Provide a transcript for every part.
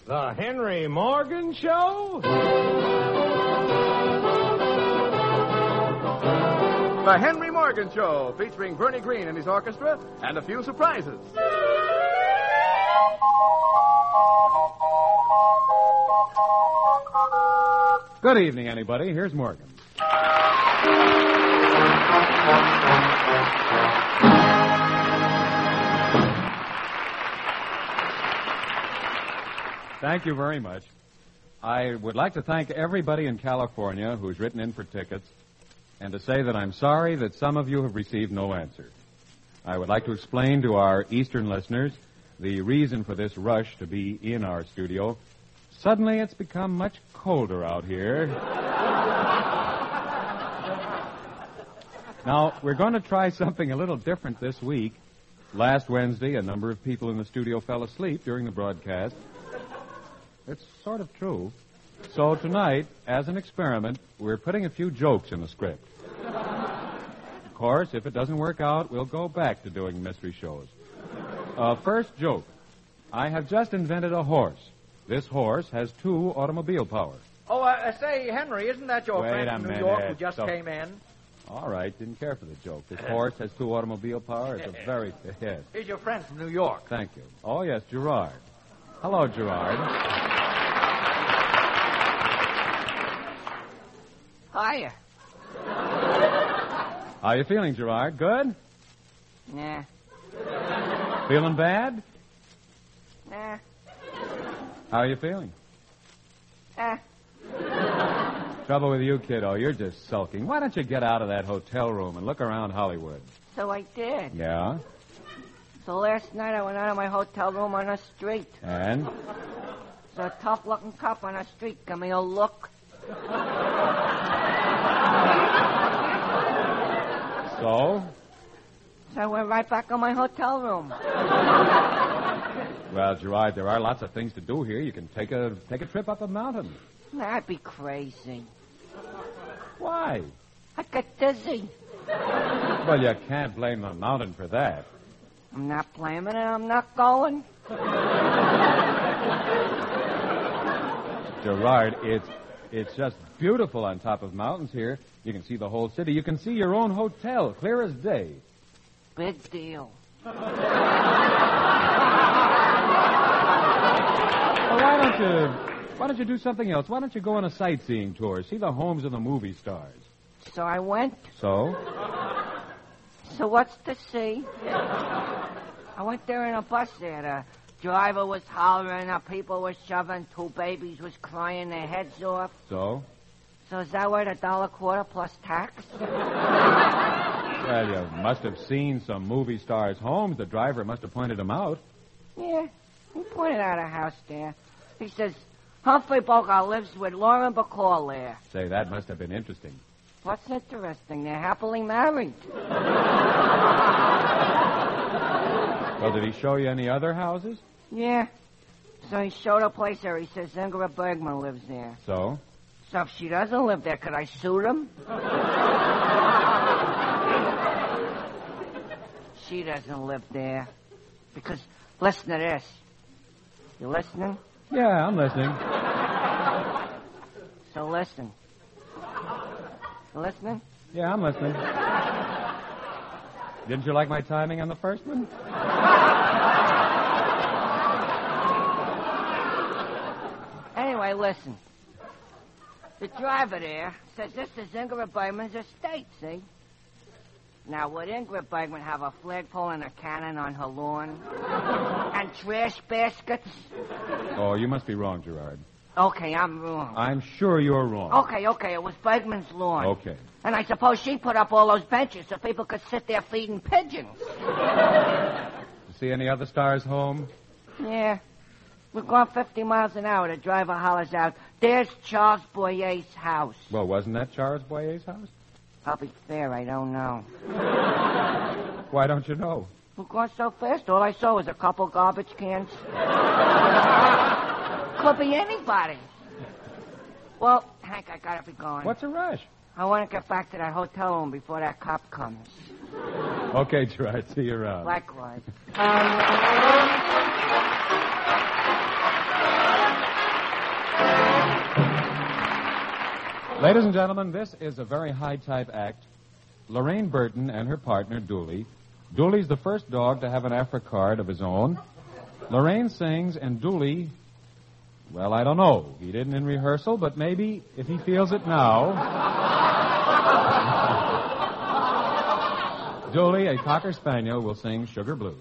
The Henry Morgan Show? The Henry Morgan Show, featuring Bernie Green and his orchestra, and a few surprises. Good evening, anybody. Here's Morgan. Thank you very much. I would like to thank everybody in California who's written in for tickets, and to say that I'm sorry that some of you have received no answer. I would like to explain to our Eastern listeners the reason for this rush to be in our studio. Suddenly it's become much colder out here. Now, we're going to try something a little different this week. Last Wednesday, a number of people in the studio fell asleep during the broadcast. It's sort of true. So tonight, as an experiment, we're putting a few jokes in the script. Of course, if it doesn't work out, we'll go back to doing mystery shows. First joke. I have just invented a horse. This horse has 2 automobile power. Oh, say, Henry, isn't that your Wait friend a from New minute. York who just came in? All right, didn't care for the joke. This horse has 2 automobile power. It's a very... Yes. He's your friend from New York. Thank you. Oh, yes, Gerard. Hello, Gerard. Hiya. How you feeling, Gerard? Good? Nah. Feeling bad? Nah. How are you feeling? Ah. Trouble with you, kiddo, you're just sulking. Why don't you get out of that hotel room and look around Hollywood? So I did. Yeah? So last night I went out of my hotel room on the street. And? So a tough-looking cop on the street gave me a look. So? So I went right back on my hotel room. Well, Gerard, there are lots of things to do here. You can take a trip up a mountain. That'd be crazy. Why? I got dizzy. Well, you can't blame the mountain for that. I'm not blaming it. I'm not going. Gerard, it's just beautiful on top of mountains here. You can see the whole city. You can see your own hotel, clear as day. Big deal. Well, why don't you do something else? Why don't you go on a sightseeing tour, see the homes of the movie stars? So I went. So? So what's to see? I went there in a bus there. The driver was hollering, the people were shoving, 2 babies was crying their heads off. So? So is that worth $1.25 plus tax? Well, you must have seen some movie stars' homes. The driver must have pointed them out. Yeah, he pointed out a house there. He says, Humphrey Bogart lives with Lauren Bacall there. Say, that must have been interesting. What's interesting? They're happily married. Well, did he show you any other houses? Yeah. So he showed a place there. He says Ingrid Bergman lives there. So? So if she doesn't live there, could I sue them? She doesn't live there. Because, listen to this. You listening? Yeah, I'm listening. So listen. You listening? Yeah, I'm listening. Didn't you like my timing on the first one? Anyway, listen. The driver there says this is Ingrid Bergman's estate, see? Now, would Ingrid Bergman have a flagpole and a cannon on her lawn? And trash baskets? Oh, you must be wrong, Gerard. Okay, I'm wrong. I'm sure you're wrong. Okay, it was Bergman's lawn. Okay. And I suppose she put up all those benches so people could sit there feeding pigeons. You see any other stars home? Yeah. We're going 50 miles an hour. The driver hollers out, there's Charles Boyer's house. Well, wasn't that Charles Boyer's house? I'll be fair, I don't know. Why don't you know? We're going so fast, all I saw was a couple garbage cans. Could be anybody. Well, Hank, I gotta be going. What's a rush? I want to get back to that hotel room before that cop comes. Okay, Gerard, see you around. Likewise. Ladies and gentlemen, this is a very high-type act. Lorraine Burton and her partner, Dooley. Dooley's the first dog to have an Afro-card of his own. Lorraine sings, and Dooley, well, I don't know. He didn't in rehearsal, but maybe if he feels it now. Dooley, a Cocker Spaniel, will sing Sugar Blues.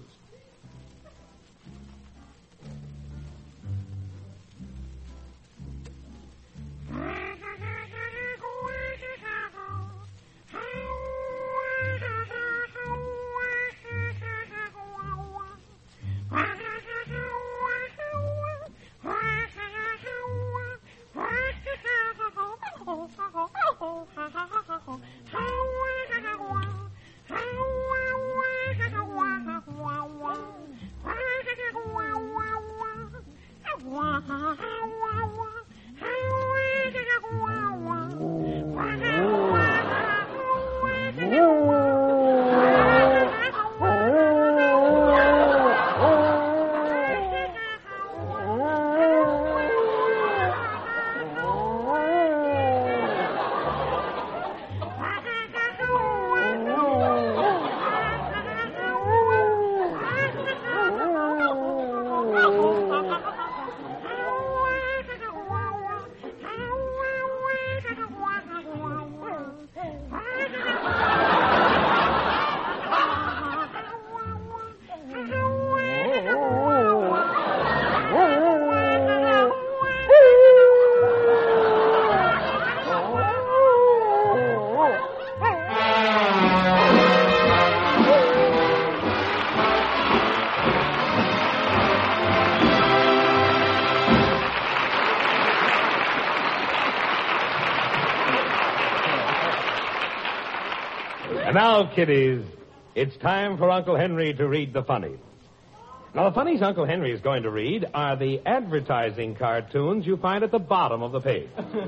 And now, kiddies, it's time for Uncle Henry to read the funnies. Now, the funnies Uncle Henry is going to read are the advertising cartoons you find at the bottom of the page.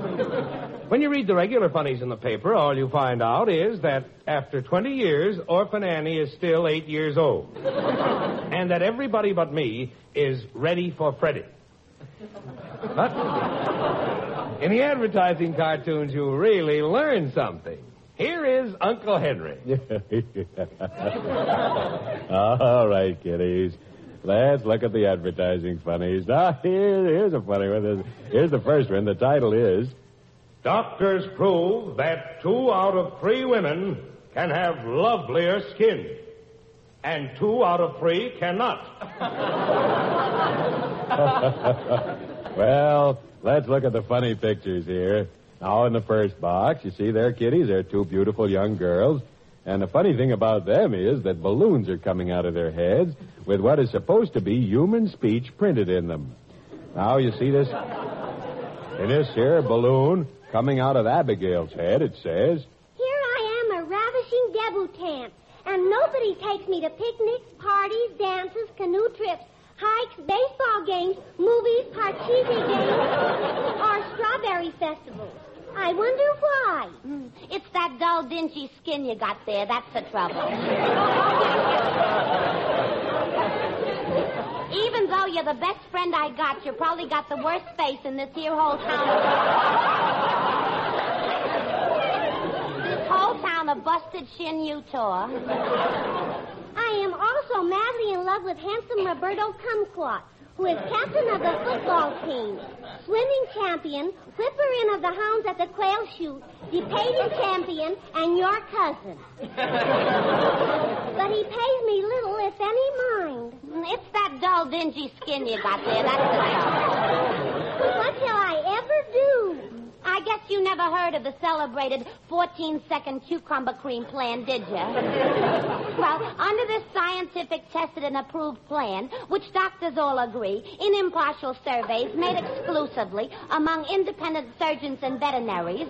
When you read the regular funnies in the paper, all you find out is that after 20 years, Orphan Annie is still 8 years old. And that everybody but me is ready for Freddy. But in the advertising cartoons, you really learn something. Here is Uncle Henry. All right, kiddies. Let's look at the advertising funnies. Now, here's a funny one. Here's the first one. The title is... Doctors prove that 2 out of 3 women can have lovelier skin. And 2 out of 3 cannot. Well, let's look at the funny pictures here. Now, in the first box, you see there, kiddies, they're 2 beautiful young girls. And the funny thing about them is that balloons are coming out of their heads with what is supposed to be human speech printed in them. Now, you see this? In this here balloon coming out of Abigail's head, it says... Here I am, a ravishing debutante, and nobody takes me to picnics, parties, dances, canoe trips, hikes, baseball games, movies, parcheesi games, or strawberry festivals. I wonder why. It's that dull, dingy skin you got there. That's the trouble. Even though you're the best friend I got, you probably got the worst face in this here whole town. This whole town of busted shin, Utah. I am also madly in love with handsome Roberto Kumquat, who is captain of the football team, swimming champion, whipper-in of the hounds at the quail shoot, debating champion, and your cousin. But he pays me little, if any, mind. It's that dull, dingy skin you got there. That's the trouble. What shall I ever do? I guess you never heard of the celebrated 14-second cucumber cream plan, did you? Well, under this scientific, tested, and approved plan, which doctors all agree, in impartial surveys made exclusively among independent surgeons and veterinaries,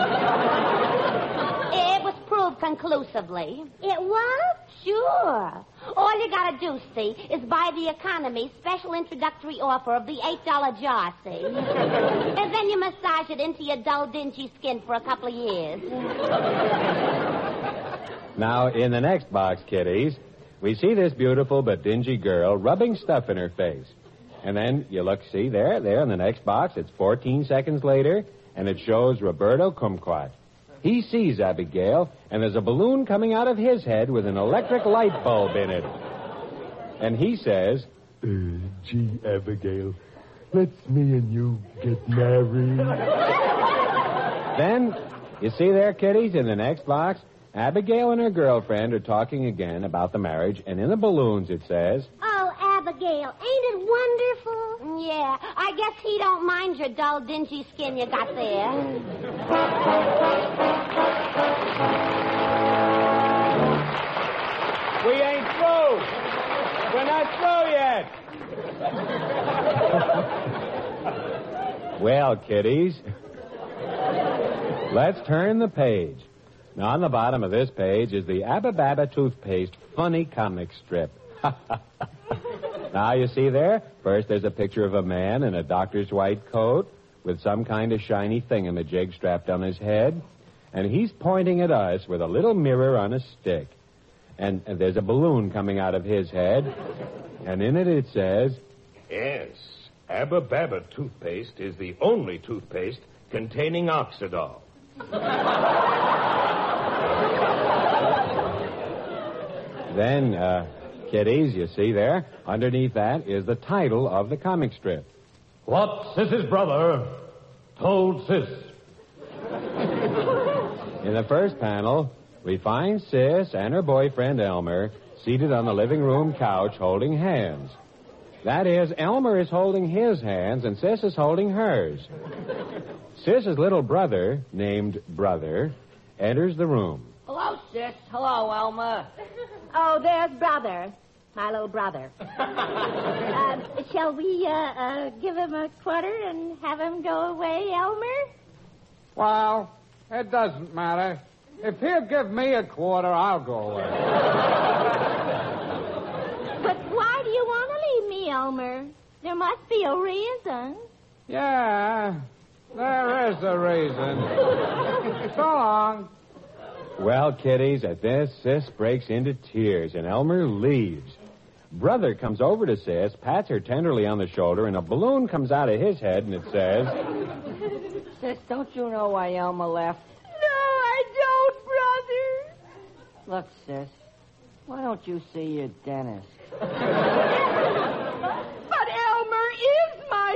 it was proved conclusively. It was? Sure. All you gotta do, see, is buy the economy special introductory offer of the $8 jar, see? And then you massage it into your dull, dingy skin for a couple of years. Now, in the next box, kiddies, we see this beautiful but dingy girl rubbing stuff in her face. And then you look, see, there in the next box, it's 14 seconds later, and it shows Roberto Kumquat. He sees Abigail, and there's a balloon coming out of his head with an electric light bulb in it. And he says, Gee, Abigail, let's me and you get married. Then, you see there, kiddies, in the next box, Abigail and her girlfriend are talking again about the marriage, and in the balloons it says, Oh, Abigail, ain't it wonderful? Yeah, I guess he don't mind your dull, dingy skin you got there. We ain't through. We're not through yet. Well, kiddies, let's turn the page. Now, on the bottom of this page is the Abba Baba Toothpaste funny comic strip. Now, you see there? First, there's a picture of a man in a doctor's white coat with some kind of shiny thingamajig strapped on his head. And he's pointing at us with a little mirror on a stick. And there's a balloon coming out of his head. And in it says, Yes, Abba Baba toothpaste is the only toothpaste containing Oxidol. Then, kiddies, you see there, underneath that is the title of the comic strip. What Sis's brother told Sis. In the first panel, we find Sis and her boyfriend Elmer seated on the living room couch holding hands. That is, Elmer is holding his hands and Sis is holding hers. Sis's little brother, named Brother, enters the room. Hello, Sis. Hello, Elmer. Oh, there's Brother, my little brother. Shall we give him a quarter and have him go away, Elmer? Well, it doesn't matter. If he'll give me a quarter, I'll go away. But why do you want to leave me, Elmer? There must be a reason. Yeah, there is a reason. So long. Well, kiddies, at this, Sis breaks into tears, and Elmer leaves. Brother comes over to Sis, pats her tenderly on the shoulder, and a balloon comes out of his head, and it says, Sis, don't you know why Elmer left? No, I don't, Brother. Look, Sis, why don't you see your dentist? But Elmer is my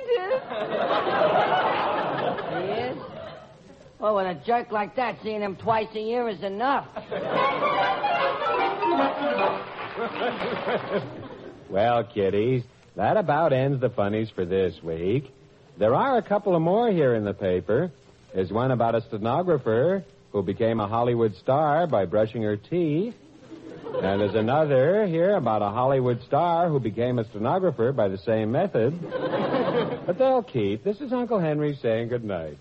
dentist. He is? Well, with a jerk like that, seeing him twice a year is enough. Well, kiddies, that about ends the funnies for this week. There are a couple of more here in the paper. There's one about a stenographer who became a Hollywood star by brushing her teeth. And there's another here about a Hollywood star who became a stenographer by the same method. But they'll keep. This is Uncle Henry saying good night.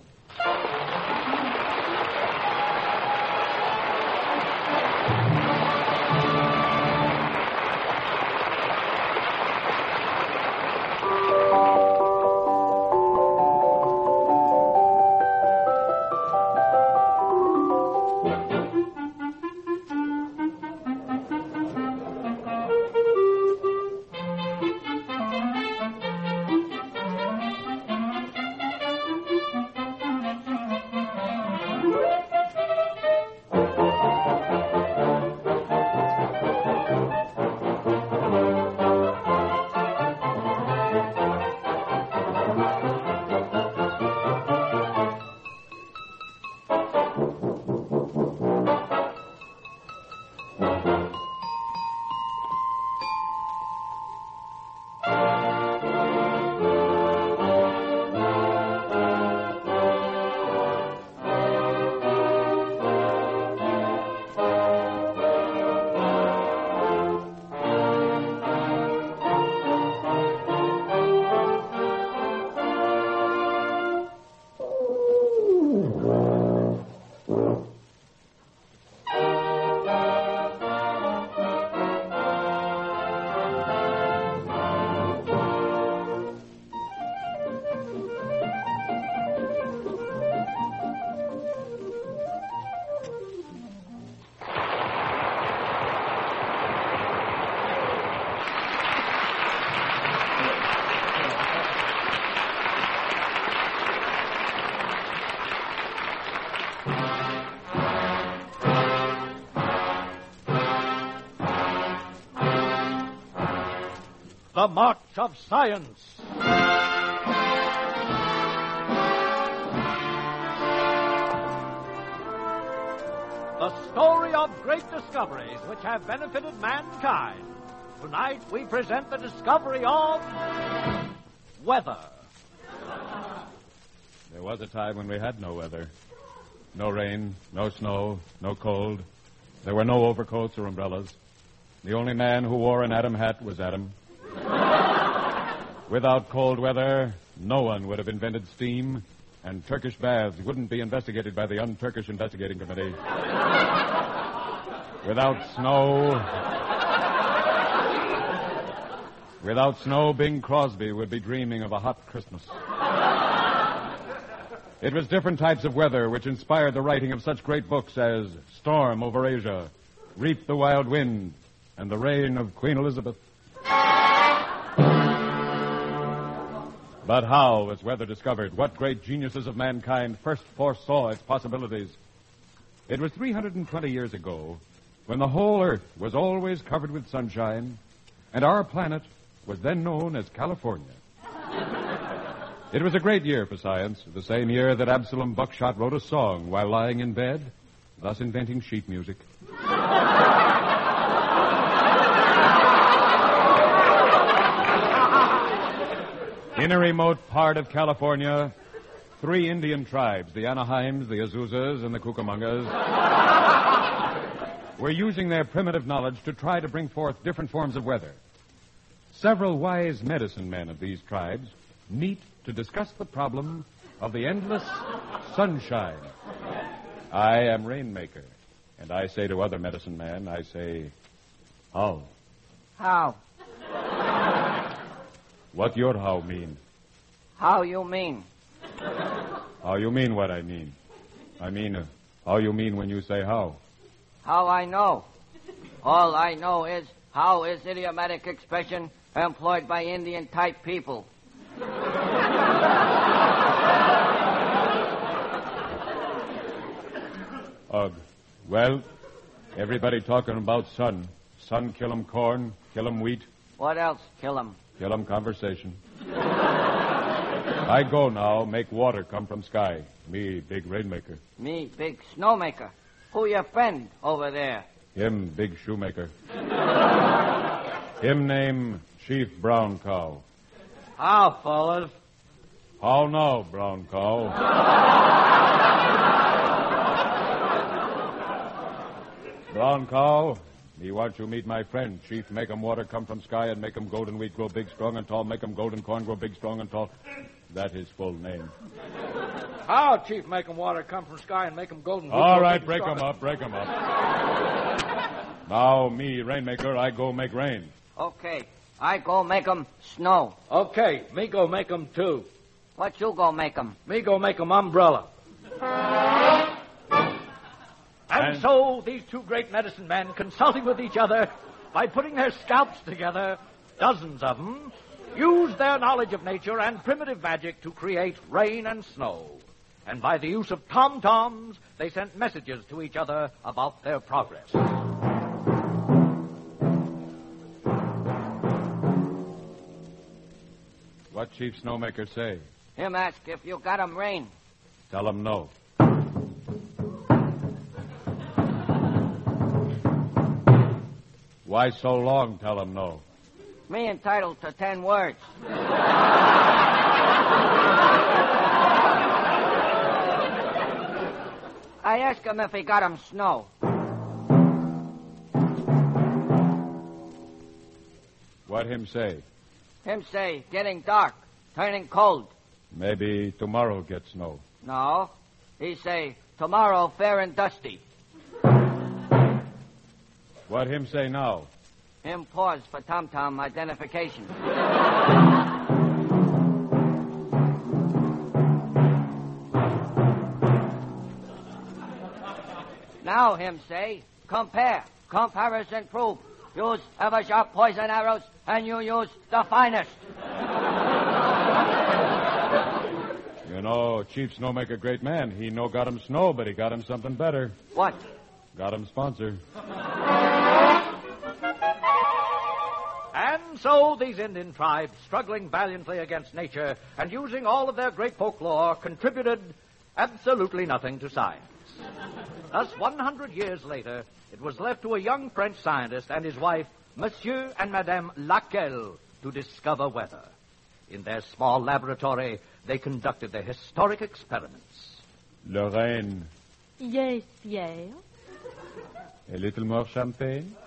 The March of Science. The story of great discoveries which have benefited mankind. Tonight we present the discovery of weather. There was a time when we had no weather. No rain, no snow, no cold. There were no overcoats or umbrellas. The only man who wore an Adam hat was Adam. Without cold weather, no one would have invented steam, and Turkish baths wouldn't be investigated by the Un-Turkish Investigating Committee. Without snow, Bing Crosby would be dreaming of a hot Christmas. It was different types of weather which inspired the writing of such great books as Storm over Asia, Reap the Wild Wind, and The Reign of Queen Elizabeth. But how was weather discovered? What great geniuses of mankind first foresaw its possibilities? It was 320 years ago when the whole Earth was always covered with sunshine, and our planet was then known as California. It was a great year for science, the same year that Absalom Buckshot wrote a song while lying in bed, thus inventing sheet music. In a remote part of California, 3 Indian tribes, the Anaheims, the Azuzas, and the Cucamongas, were using their primitive knowledge to try to bring forth different forms of weather. Several wise medicine men of these tribes meet to discuss the problem of the endless sunshine. I am Rainmaker, and I say to other medicine men, I say, how? How? What your how mean? How you mean? How you mean what I mean? I mean, how you mean when you say how? How I know. All I know is how is idiomatic expression employed by Indian-type people. Well, everybody talking about sun. Sun kill 'em corn, kill 'em wheat. What else kill 'em? Kill 'em conversation. I go now, make water come from sky. Me, big rainmaker. Me, big snowmaker. Who your friend over there? Him, big shoemaker. Him name Chief Brown Cow. How, fellas? How now, Brown Cow? Brown Cow, me want you meet my friend, Chief Make 'em Water Come from Sky and Make 'em Golden Wheat Grow Big, Strong, and Tall. Make 'em Golden Corn Grow Big, Strong, and Tall. That his full name. How, Chief, make 'em water come from sky and make 'em golden? All right, break 'em up, break 'em up. Now, me, Rainmaker, I go make rain. Okay, I go make 'em snow. Okay, me go make 'em too. What you go make 'em? Me go make 'em umbrella. And so these 2 great medicine men, consulting with each other, by putting their scalps together, dozens of them, used their knowledge of nature and primitive magic to create rain and snow. And by the use of tom-toms, they sent messages to each other about their progress. What Chief Snowmaker say? Him ask if you got 'em rain. Tell him no. Why so long, tell him no? Me entitled to 10 words. I asked him if he got 'em snow. What him say? Him say, getting dark, turning cold. Maybe tomorrow get snow. No. He say, tomorrow fair and dusty. What him say now? Him pause for tom-tom identification. Now him say, compare, comparison proof. Use ever-sharp poison arrows, and you use the finest. You know, Chief Snowmaker, great man. He no got him snow, but he got him something better. What? Got him sponsor. And And so these Indian tribes, struggling valiantly against nature and using all of their great folklore, contributed absolutely nothing to science. Thus, 100 years later, it was left to a young French scientist and his wife, Monsieur and Madame Laquelle, to discover weather. In their small laboratory, they conducted their historic experiments. Lorraine, Yes, Pierre. a little more champagne?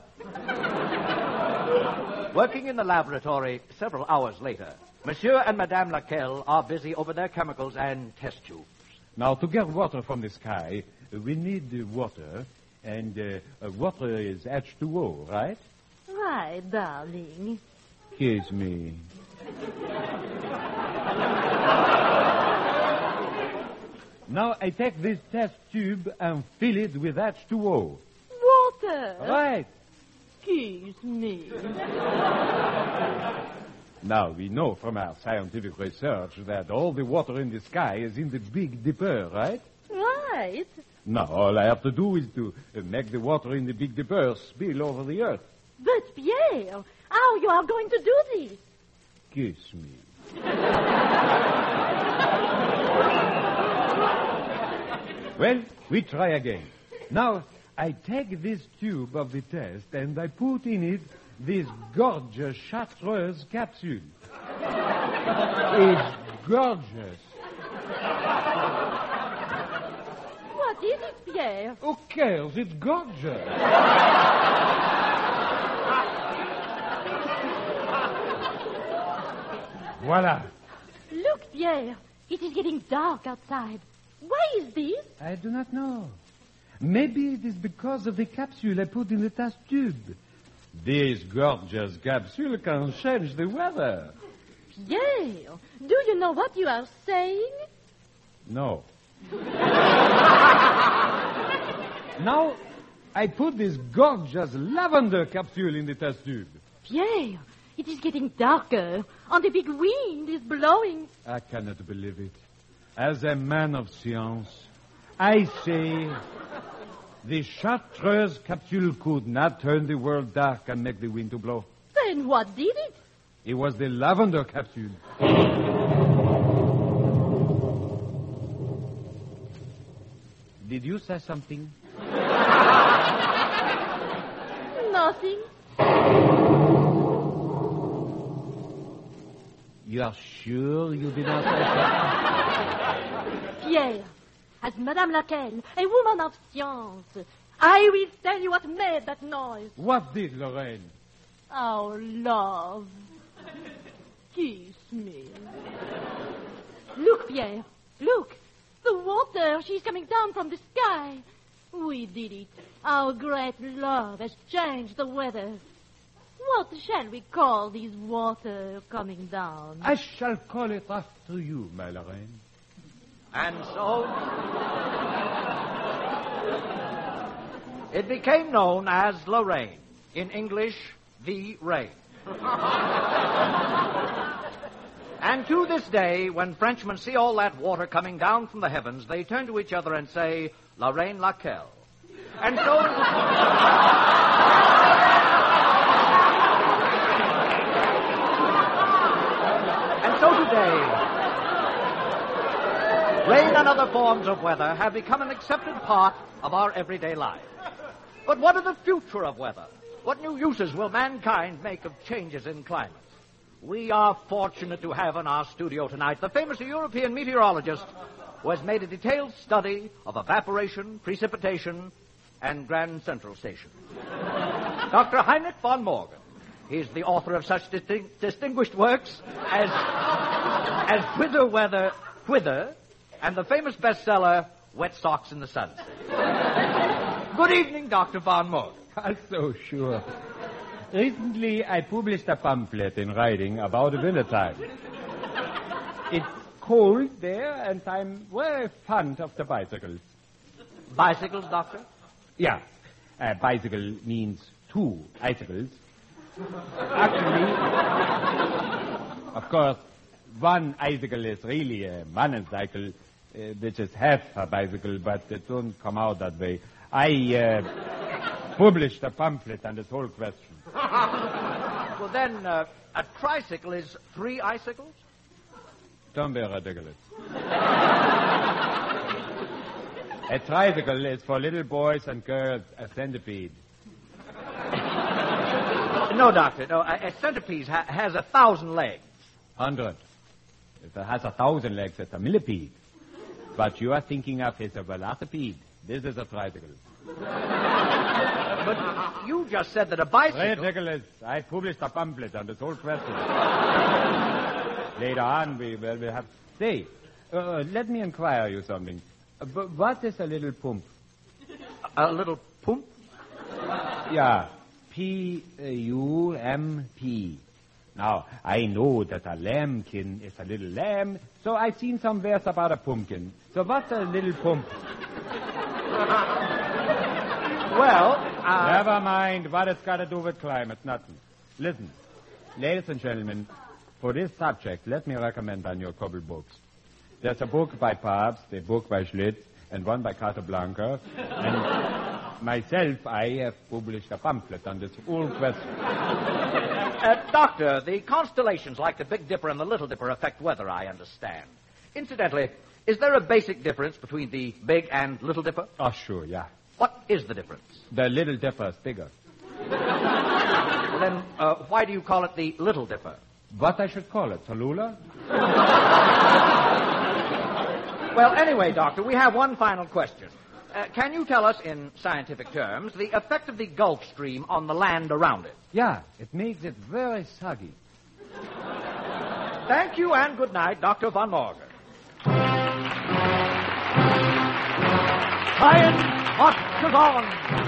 Working in the laboratory several hours later, Monsieur and Madame Laquelle are busy over their chemicals and test tubes. Now, to get water from the sky, we need water, and water is H2O, right? Right, darling. Kiss me. Now, I take this test tube and fill it with H2O. Water. Right. Kiss me. Now, we know from our scientific research that all the water in the sky is in the Big Dipper, right? Right. Now, all I have to do is to make the water in the Big Dipper spill over the earth. But, Pierre, how you are going to do this? Kiss me. Well, we try again. Now, I take this tube of the test and I put in it this gorgeous Chartreuse capsule. It's gorgeous. What is it, Pierre? Who cares? It's gorgeous. Voila. Look, Pierre. It is getting dark outside. Why is this? I do not know. Maybe it is because of the capsule I put in the test tube. This gorgeous capsule can change the weather. Pierre, do you know what you are saying? No. Now, I put this gorgeous lavender capsule in the test tube. Pierre, it is getting darker, and the big wind is blowing. I cannot believe it. As a man of science, I say the Chartreuse capsule could not turn the world dark and make the wind to blow. Then what did it? It was the lavender capsule. Did you say something? Nothing. You are sure you did not say something? Pierre, as Madame Laquelle, a woman of science, I will tell you what made that noise. What did, Lorraine? Our love. Kiss me. Look, Pierre. Look. The water. She's coming down from the sky. We did it. Our great love has changed the weather. What shall we call this water coming down? I shall call it after you, my Lorraine. And so it became known as Lorraine. In English, the rain. And to this day, when Frenchmen see all that water coming down from the heavens, they turn to each other and say, Lorraine Laquelle. And so... and so today, rain and other forms of weather have become an accepted part of our everyday life. But what of the future of weather? What new uses will mankind make of changes in climate? We are fortunate to have in our studio tonight the famous European meteorologist who has made a detailed study of evaporation, precipitation, and Grand Central Station. Dr. Heinrich von Morgen. He's the author of such distinguished works as Whither, and the famous bestseller, Wet Socks in the Sunset. Good evening, Dr. von Morgen. I'm so sure. Recently, I published a pamphlet in writing about the wintertime. It's cold there, and I'm very fond of the bicycles. Bicycles, Doctor? Yeah. A bicycle means two icicles. Actually, of course, one icicle is really a monocycle, which is half a bicycle, but it don't come out that way. I published a pamphlet on this whole question. Well, then, a tricycle is 3 icicles? Don't be ridiculous. A tricycle is for little boys and girls, a centipede. No, Doctor, no. A centipede has 1,000 legs. 100. If it has 1,000 legs, it's a millipede. What you are thinking of is a velocipede. This is a tricycle. But you just said that a bicycle... Ridiculous. I published a pamphlet on this whole question. Later on, we will have... Say, let me inquire you something. What is a little pump? A little pump? Yeah. P-U-M-P. Now, I know that a lambkin is a little lamb, so I've seen some verse about a pumpkin. So what's a little pump? Well, Never mind what it's got to do with climate. Nothing. Listen, ladies and gentlemen, for this subject, let me recommend on you a couple books. There's a book by Pabst, a book by Schlitz, and one by Casablanca. And myself, I have published a pamphlet on this whole question. Doctor, the constellations like the Big Dipper and the Little Dipper affect weather, I understand. Incidentally, is there a basic difference between the Big and Little Dipper? Oh, sure, yeah. What is the difference? The Little Dipper is bigger. Well, then, why do you call it the Little Dipper? What I should call it, Tallulah? Well, anyway, Doctor, we have one final question. Can you tell us, in scientific terms, the effect of the Gulf Stream on the land around it? Yeah, it makes it very soggy. Thank you, and good night, Dr. Von Morgan. Science marches on.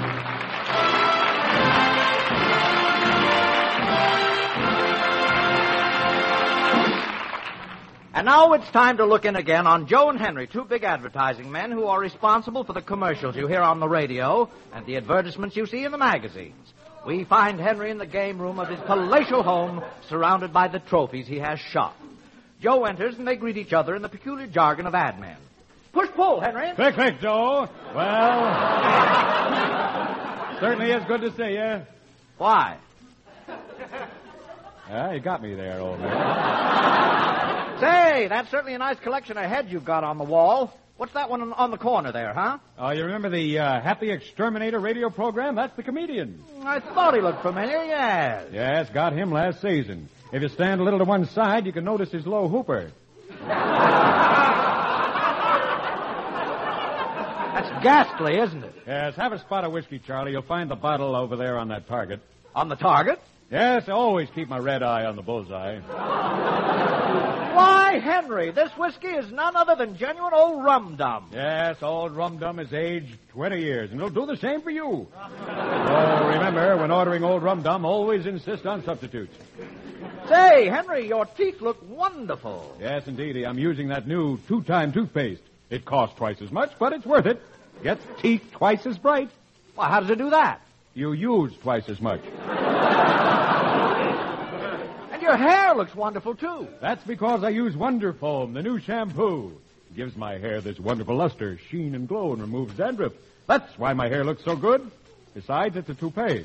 And now it's time to look in again on Joe and Henry, 2 big advertising men who are responsible for the commercials you hear on the radio and the advertisements you see in the magazines. We find Henry in the game room of his palatial home, surrounded by the trophies he has shot. Joe enters, and they greet each other in the peculiar jargon of ad men. Push-pull, Henry. Quick, Joe. Well, certainly is good to see you. Why? Yeah, you got me there, old man. Say, that's certainly a nice collection of heads you've got on the wall. What's that one on the corner there, huh? Oh, you remember the Happy Exterminator radio program? That's the comedian. I thought he looked familiar, yes. Yes, got him last season. If you stand a little to one side, you can notice his low hooper. That's ghastly, isn't it? Yes, have a spot of whiskey, Charlie. You'll find the bottle over there on that target. On the target? Yes, I always keep my red eye on the bullseye. Why, Henry, this whiskey is none other than genuine old Rum Dum. Yes, old Rum Dum is aged 20 years, and it'll do the same for you. So remember, when ordering old Rum Dum, always insist on substitutes. Say, Henry, your teeth look wonderful. Yes, indeed. I'm using that new 2-time toothpaste. It costs twice as much, but it's worth it. Gets teeth twice as bright. Well, how does it do that? You use twice as much. And your hair looks wonderful, too. That's because I use Wonder Foam, the new shampoo. It gives my hair this wonderful luster, sheen, and glow, and removes dandruff. That's why my hair looks so good. Besides, it's a toupee.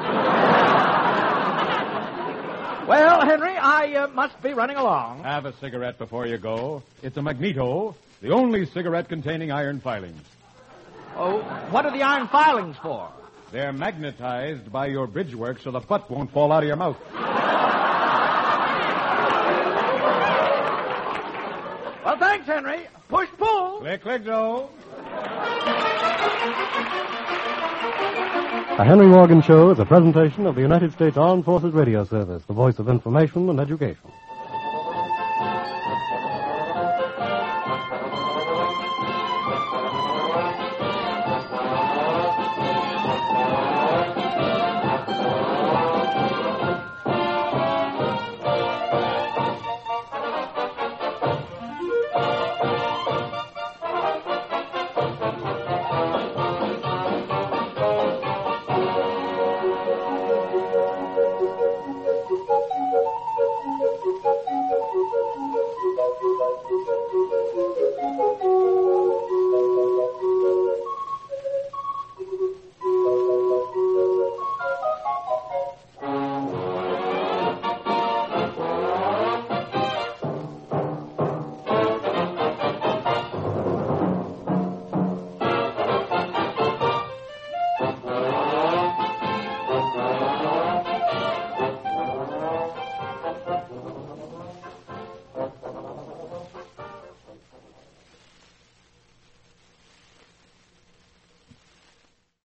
Well, Henry, I must be running along. Have a cigarette before you go. It's a Magneto, the only cigarette containing iron filings. Oh, what are the iron filings for? They're magnetized by your bridge work so the butt won't fall out of your mouth. Well, thanks, Henry. Push-pull. Click, Joe. The Henry Morgan Show is a presentation of the United States Armed Forces Radio Service, the voice of information and education.